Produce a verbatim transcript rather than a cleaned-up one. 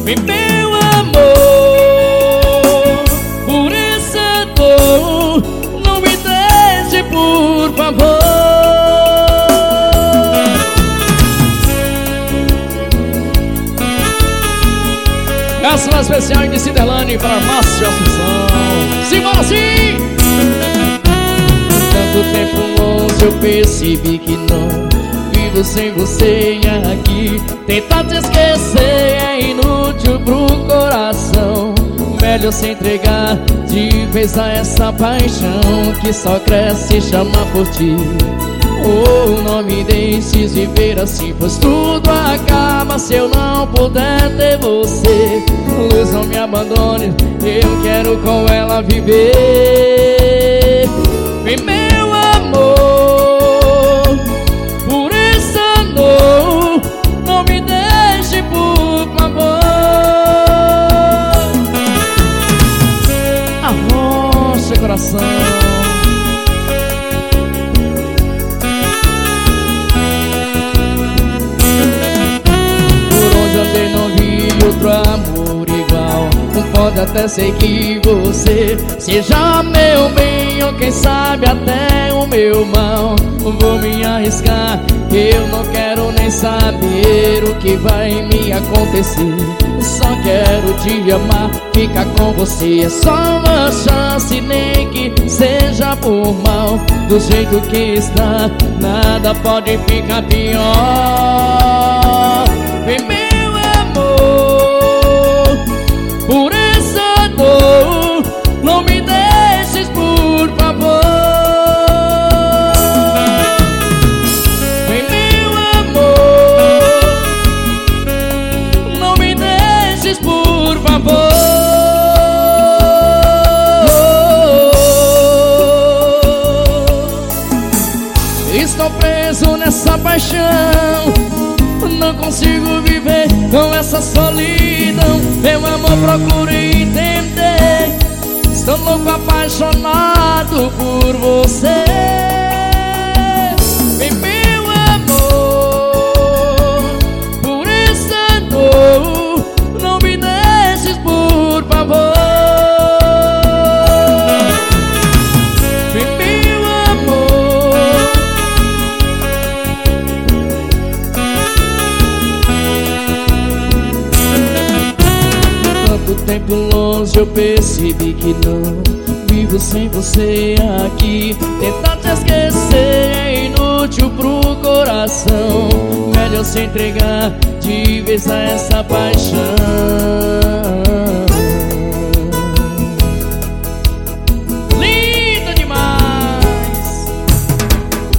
Vem, meu amor, por essa dor, não me deixe, por favor. Cápsula especial de Cidelane para Márcio Assunção. Simbora sim! Tanto tempo longe eu percebi que não vivo sem você aqui. Tentar te esquecer é inútil pro coração. Melhor se entregar de vez a essa paixão que só cresce e chama por ti. Oh, não me deixes viver assim, pois tudo acaba se eu não puder ter você. Luz, não me abandone, eu quero com ela viver. Vem, meu amor, por essa dor, não me deixe, por favor. Arrocha, coração. Não vi outro amor igual. Não pode até ser que você seja meu bem, ou quem sabe até o meu mal. Vou me arriscar, eu não quero nem saber o que vai me acontecer. Só quero te amar, ficar com você. É só uma chance, nem que seja por mal. Do jeito que está, nada pode ficar pior. Vem, meu amor, por essa dor, não me deixes, por favor. Vem, meu amor, não me deixes, por favor. Estou preso nessa paixão, não consigo viver com essa solidão. Meu amor, procure entender, estou louco, apaixonado por você. Vem, meu amor, por essa dor, não me deixes, por favor. Vem, meu amor, tanto tempo longe eu percebi que não vivo sem você aqui. Tentar te esquecer é inútil pro coração. Melhor se entregar de vez a essa paixão.